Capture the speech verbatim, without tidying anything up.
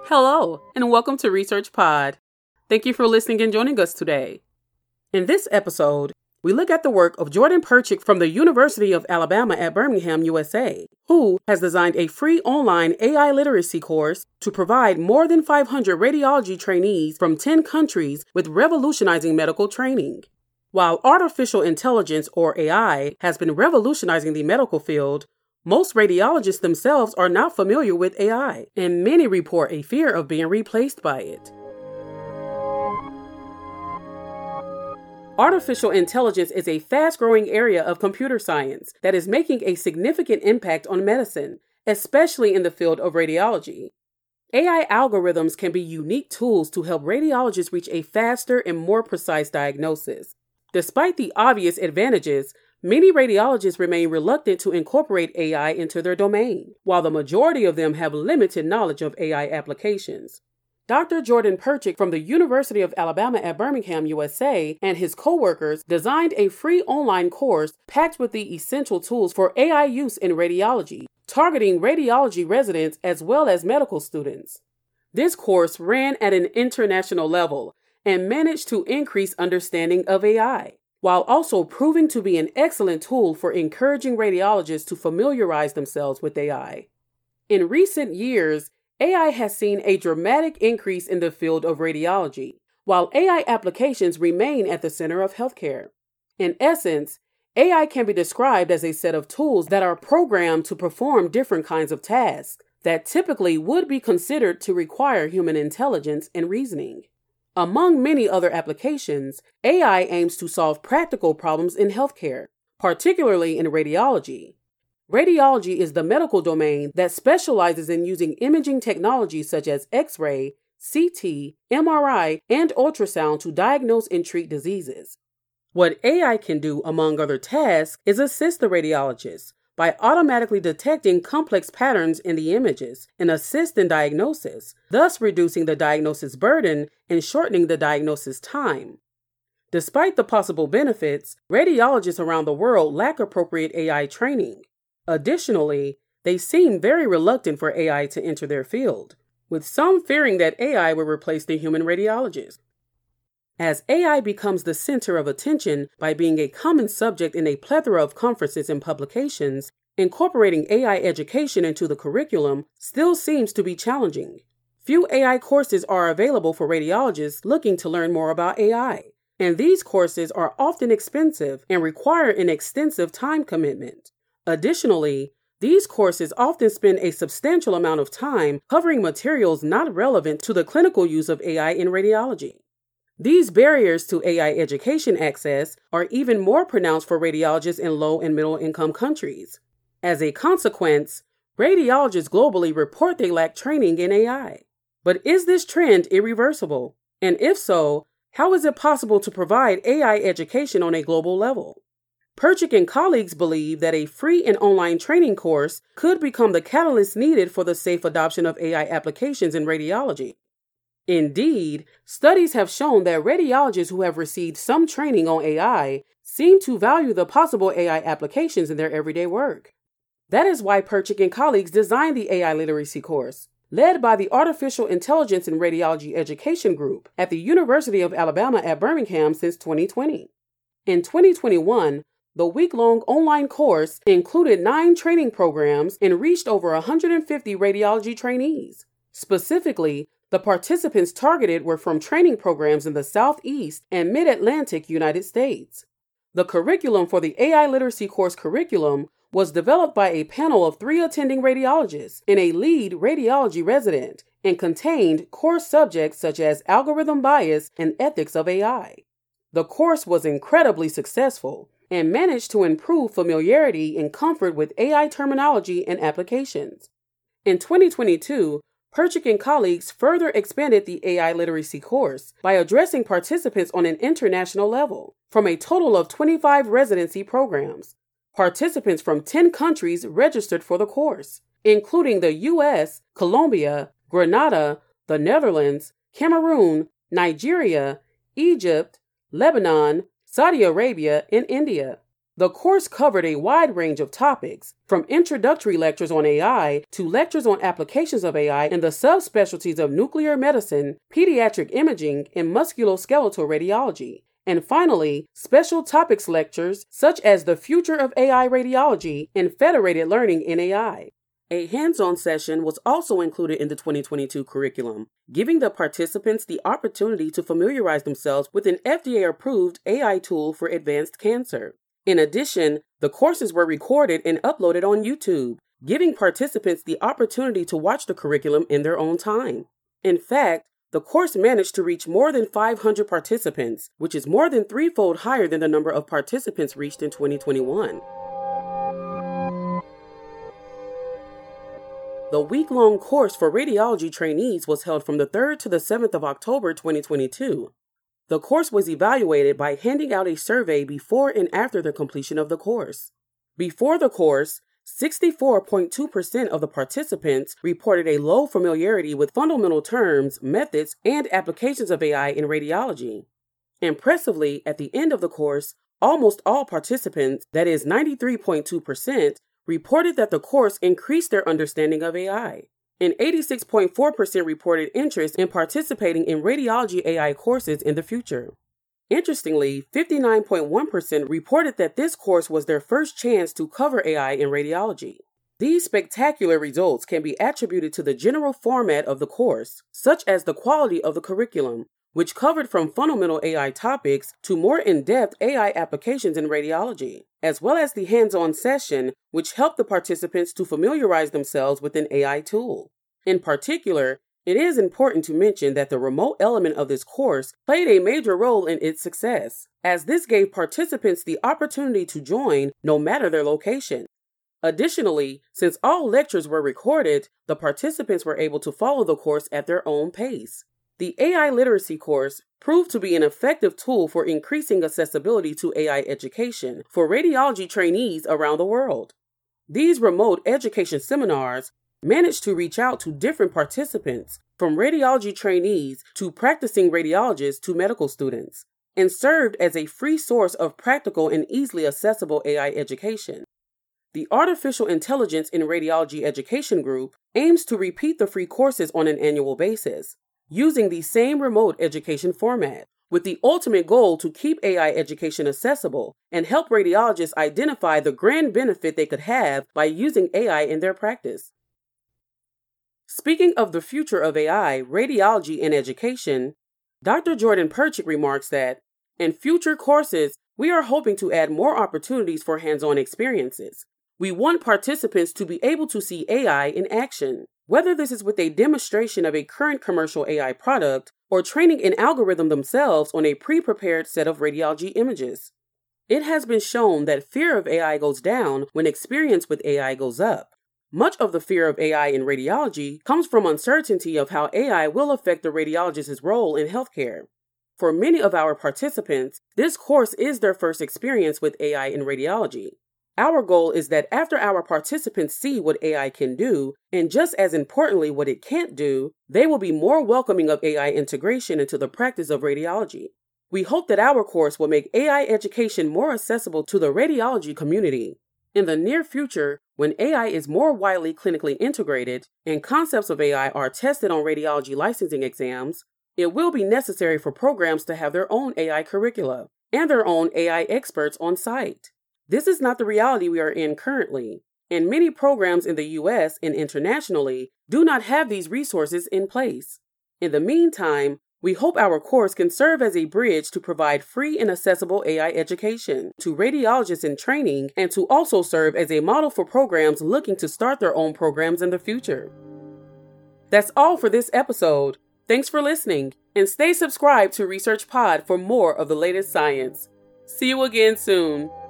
Hello, and welcome to Research Pod. Thank you for listening and joining us today. In this episode, we look at the work of Jordan Pertchik from the University of Alabama at Birmingham, U S A, who has designed a free online A I literacy course to provide more than five hundred radiology trainees from ten countries with revolutionizing medical training. While artificial intelligence, or A I, has been revolutionizing the medical field, most radiologists themselves are not familiar with A I, and many report a fear of being replaced by it. Artificial intelligence is a fast-growing area of computer science that is making a significant impact on medicine, especially in the field of radiology. A I algorithms can be unique tools to help radiologists reach a faster and more precise diagnosis. Despite the obvious advantages, many radiologists remain reluctant to incorporate A I into their domain, while the majority of them have limited knowledge of A I applications. Doctor Jordan Pertchik from the University of Alabama at Birmingham, U S A, and his co-workers designed a free online course packed with the essential tools for A I use in radiology, targeting radiology residents as well as medical students. This course ran at an international level and managed to increase understanding of A I, while also proving to be an excellent tool for encouraging radiologists to familiarize themselves with A I. In recent years, A I has seen a dramatic increase in the field of radiology, while A I applications remain at the center of healthcare. In essence, A I can be described as a set of tools that are programmed to perform different kinds of tasks that typically would be considered to require human intelligence and reasoning. Among many other applications, A I aims to solve practical problems in healthcare, particularly in radiology. Radiology is the medical domain that specializes in using imaging technologies such as X-ray, C T, M R I, and ultrasound to diagnose and treat diseases. What A I can do, among other tasks, is assist the radiologist by automatically detecting complex patterns in the images and assist in diagnosis, thus reducing the diagnosis burden and shortening the diagnosis time. Despite the possible benefits, radiologists around the world lack appropriate A I training. Additionally, they seem very reluctant for A I to enter their field, with some fearing that A I will replace the human radiologist. As A I becomes the center of attention by being a common subject in a plethora of conferences and publications, incorporating A I education into the curriculum still seems to be challenging. Few A I courses are available for radiologists looking to learn more about A I, and these courses are often expensive and require an extensive time commitment. Additionally, these courses often spend a substantial amount of time covering materials not relevant to the clinical use of A I in radiology. These barriers to A I education access are even more pronounced for radiologists in low and middle income countries. As a consequence, radiologists globally report they lack training in A I. But is this trend irreversible? And if so, how is it possible to provide A I education on a global level? Pertchik and colleagues believe that a free and online training course could become the catalyst needed for the safe adoption of A I applications in radiology. Indeed, studies have shown that radiologists who have received some training on A I seem to value the possible A I applications in their everyday work. That is why Pertchik and colleagues designed the A I literacy course, led by the Artificial Intelligence in Radiology Education Group at the University of Alabama at Birmingham since twenty twenty. In twenty twenty-one, the week-long online course included nine training programs and reached over one hundred fifty radiology trainees. Specifically, the participants targeted were from training programs in the Southeast and Mid-Atlantic United States. The curriculum for the A I literacy course curriculum was developed by a panel of three attending radiologists and a lead radiology resident and contained core subjects such as algorithm bias and ethics of A I. The course was incredibly successful and managed to improve familiarity and comfort with A I terminology and applications. In twenty twenty-two, Pertchik and colleagues further expanded the A I literacy course by addressing participants on an international level from a total of twenty-five residency programs. Participants from ten countries registered for the course, including the U S, Colombia, Grenada, the Netherlands, Cameroon, Nigeria, Egypt, Lebanon, Saudi Arabia, and India. The course covered a wide range of topics, from introductory lectures on A I to lectures on applications of A I in the subspecialties of nuclear medicine, pediatric imaging, and musculoskeletal radiology. And finally, special topics lectures such as the future of A I radiology and federated learning in A I. A hands-on session was also included in the twenty twenty-two curriculum, giving the participants the opportunity to familiarize themselves with an F D A-approved A I tool for advanced cancer. In addition, the courses were recorded and uploaded on YouTube, giving participants the opportunity to watch the curriculum in their own time. In fact, the course managed to reach more than five hundred participants, which is more than threefold higher than the number of participants reached in twenty twenty-one. The week-long course for radiology trainees was held from the third to the seventh of October twenty twenty-two. The course was evaluated by handing out a survey before and after the completion of the course. Before the course, sixty-four point two percent of the participants reported a low familiarity with fundamental terms, methods, and applications of A I in radiology. Impressively, at the end of the course, almost all participants, that is ninety-three point two percent, reported that the course increased their understanding of A I. And eighty-six point four percent reported interest in participating in radiology A I courses in the future. Interestingly, fifty-nine point one percent reported that this course was their first chance to cover A I in radiology. These spectacular results can be attributed to the general format of the course, such as the quality of the curriculum, which covered from fundamental A I topics to more in-depth A I applications in radiology, as well as the hands-on session, which helped the participants to familiarize themselves with an A I tool. In particular, it is important to mention that the remote element of this course played a major role in its success, as this gave participants the opportunity to join no matter their location. Additionally, since all lectures were recorded, the participants were able to follow the course at their own pace. The A I literacy course proved to be an effective tool for increasing accessibility to A I education for radiology trainees around the world. These remote education seminars managed to reach out to different participants, from radiology trainees to practicing radiologists to medical students, and served as a free source of practical and easily accessible A I education. The Artificial Intelligence in Radiology Education Group aims to repeat the free courses on an annual basis, using the same remote education format, with the ultimate goal to keep A I education accessible and help radiologists identify the grand benefit they could have by using A I in their practice. Speaking of the future of A I, radiology, and education, Doctor Jordan Perchik remarks that, in future courses, we are hoping to add more opportunities for hands-on experiences. We want participants to be able to see A I in action, whether this is with a demonstration of a current commercial A I product or training an algorithm themselves on a pre-prepared set of radiology images. It has been shown that fear of A I goes down when experience with A I goes up. Much of the fear of A I in radiology comes from uncertainty of how A I will affect the radiologist's role in healthcare. For many of our participants, this course is their first experience with A I in radiology. Our goal is that after our participants see what A I can do, and just as importantly what it can't do, they will be more welcoming of A I integration into the practice of radiology. We hope that our course will make A I education more accessible to the radiology community. In the near future, when A I is more widely clinically integrated and concepts of A I are tested on radiology licensing exams, it will be necessary for programs to have their own A I curricula and their own A I experts on site. This is not the reality we are in currently, and many programs in the U S and internationally do not have these resources in place. In the meantime, we hope our course can serve as a bridge to provide free and accessible A I education to radiologists in training and to also serve as a model for programs looking to start their own programs in the future. That's all for this episode. Thanks for listening, and stay subscribed to Research Pod for more of the latest science. See you again soon.